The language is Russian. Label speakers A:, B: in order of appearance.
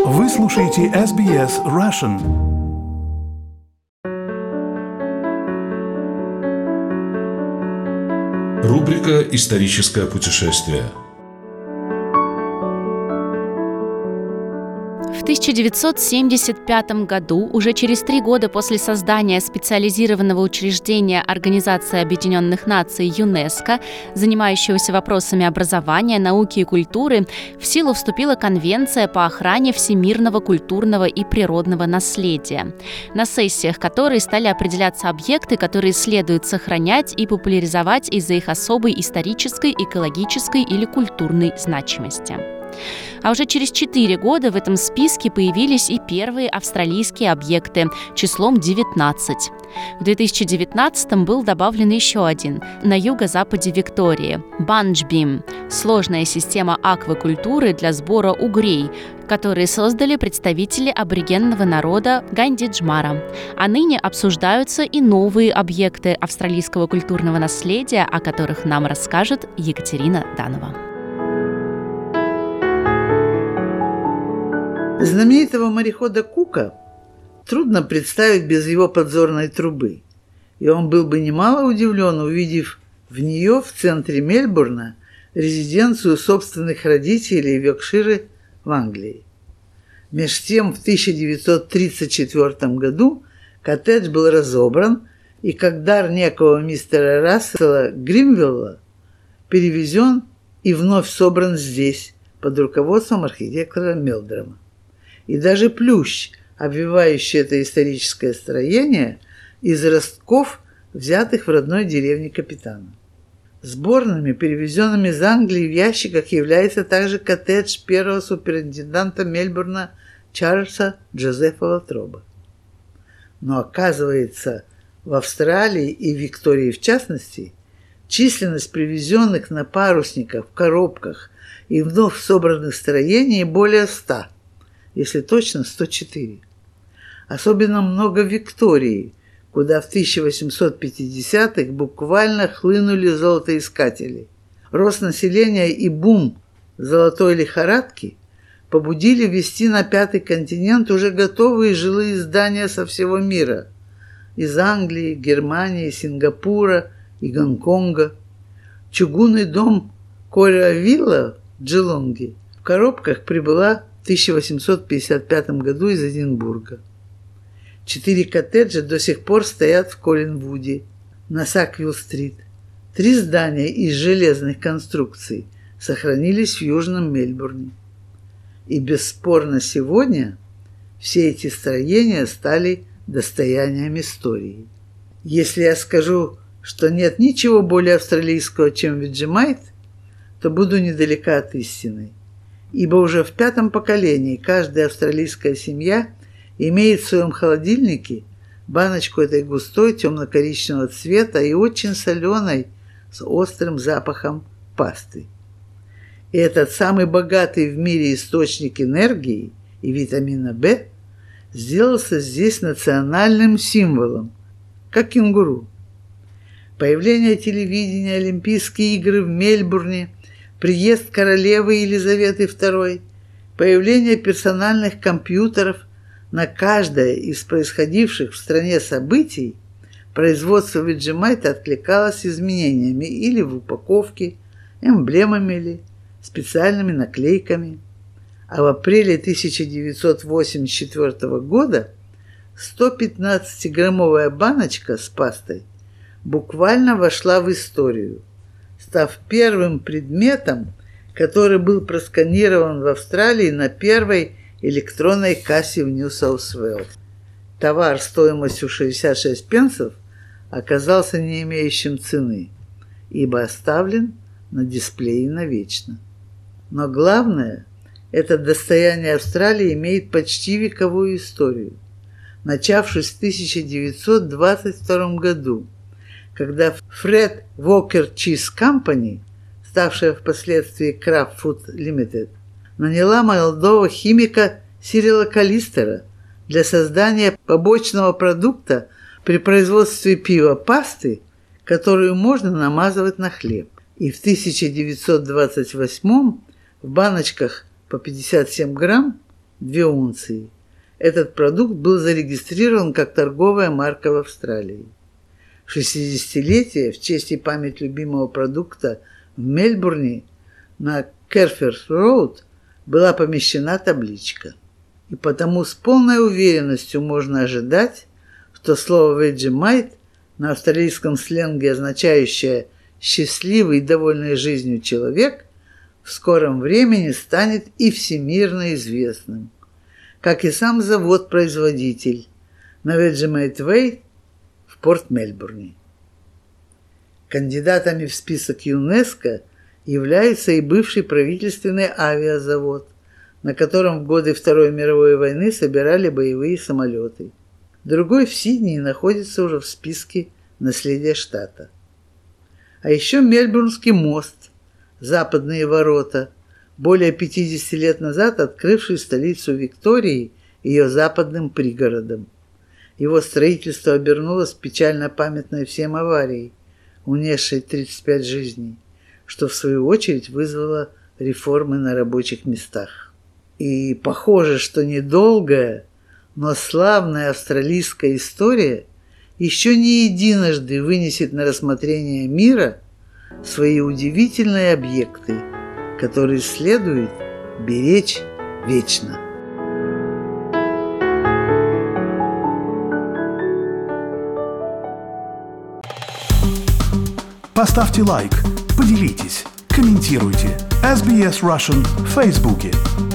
A: Вы слушаете SBS Russian.
B: Рубрика «Историческое путешествие».
C: В 1975 году, уже через 3 года после создания специализированного учреждения Организации Объединенных Наций ЮНЕСКО, занимающегося вопросами образования, науки и культуры, в силу вступила Конвенция по охране всемирного культурного и природного наследия, на сессиях которой стали определяться объекты, которые следует сохранять и популяризовать из-за их особой исторической, экологической или культурной значимости. А уже через 4 года в этом списке появились и первые австралийские объекты числом 19. В 2019 был добавлен еще один на юго-западе Виктории – Банджбим – сложная система аквакультуры для сбора угрей, которые создали представители аборигенного народа Ганди-Джмара. А ныне обсуждаются и новые объекты австралийского культурного наследия, о которых нам расскажет Екатерина Данова.
D: Знаменитого морехода Кука трудно представить без его подзорной трубы, и он был бы немало удивлен, увидев в нее в центре Мельбурна резиденцию собственных родителей в Йоркшире в Англии. Меж тем в 1934 году коттедж был разобран и, как дар некого мистера Рассела Гримвилла, перевезен и вновь собран здесь под руководством архитектора Мелдрама. И даже плющ, обвивающий это историческое строение, из ростков, взятых в родной деревне капитана. Сборными, перевезенными из Англии в ящиках, является также коттедж первого суперинтенданта Мельбурна Чарльза Джозефа Латроба. Но оказывается, в Австралии и Виктории в частности, численность привезенных на парусниках, в коробках и вновь собранных строений более 100. Если точно, 104. Особенно много в Виктории, куда в 1850-х буквально хлынули золотоискатели. Рост населения и бум золотой лихорадки побудили ввести на 5-й континент уже готовые жилые здания со всего мира. Из Англии, Германии, Сингапура и Гонконга. Чугунный дом Кориавилла в Джелонге в коробках прибыла в 1855 году из Эдинбурга. 4 коттеджа до сих пор стоят в Коллинвуде, на Саквилл-стрит. 3 здания из железных конструкций сохранились в Южном Мельбурне. И бесспорно сегодня все эти строения стали достоянием истории. Если я скажу, что нет ничего более австралийского, чем Vegemite, то буду недалека от истины. Ибо уже в 5-м поколении каждая австралийская семья имеет в своем холодильнике баночку этой густой темно-коричневого цвета и очень соленой с острым запахом пасты. И этот самый богатый в мире источник энергии и витамина В сделался здесь национальным символом, как кенгуру. Появление телевидения, Олимпийские игры в Мельбурне, приезд королевы Елизаветы II, появление персональных компьютеров на каждое из происходивших в стране событий, производство Vegemite откликалось изменениями или в упаковке, эмблемами или специальными наклейками. А в апреле 1984 года 115-граммовая баночка с пастой буквально вошла в историю, став первым предметом, который был просканирован в Австралии на первой электронной кассе в Нью-Саус-Уэльс. Товар стоимостью 66 пенсов оказался не имеющим цены, ибо оставлен на дисплее навечно. Но главное, это достояние Австралии имеет почти вековую историю, начавшись в 1922 году, когда Fred Walker Cheese Company, ставшая впоследствии Kraft Food Limited, наняла молодого химика Сирила Каллистера для создания побочного продукта при производстве пива пасты, которую можно намазывать на хлеб. И в 1928 в баночках по 57 грамм 2 унции. Этот продукт был зарегистрирован как торговая марка в Австралии. В 60-летие в честь и память любимого продукта в Мельбурне на Керферс-роуд была помещена табличка. И потому с полной уверенностью можно ожидать, что слово «Vegemite», на австралийском сленге означающее «счастливый и довольный жизнью человек», в скором времени станет и всемирно известным, как и сам завод-производитель на Vegemite Way в Порт-Мельбурне. Кандидатами в список ЮНЕСКО является и бывший правительственный авиазавод, на котором в годы Второй мировой войны собирали боевые самолеты. Другой в Сиднее находится уже в списке наследия штата. А еще Мельбурнский мост, западные ворота, более 50 лет назад открывший столицу Виктории ее западным пригородом. Его строительство обернулось печально памятной всем аварией, унесшей 35 жизней, что в свою очередь вызвало реформы на рабочих местах. И похоже, что недолгая, но славная австралийская история еще не единожды вынесет на рассмотрение мира свои удивительные объекты, которые следует беречь вечно.
A: Поставьте лайк, поделитесь, комментируйте. SBS Russian в Фейсбуке.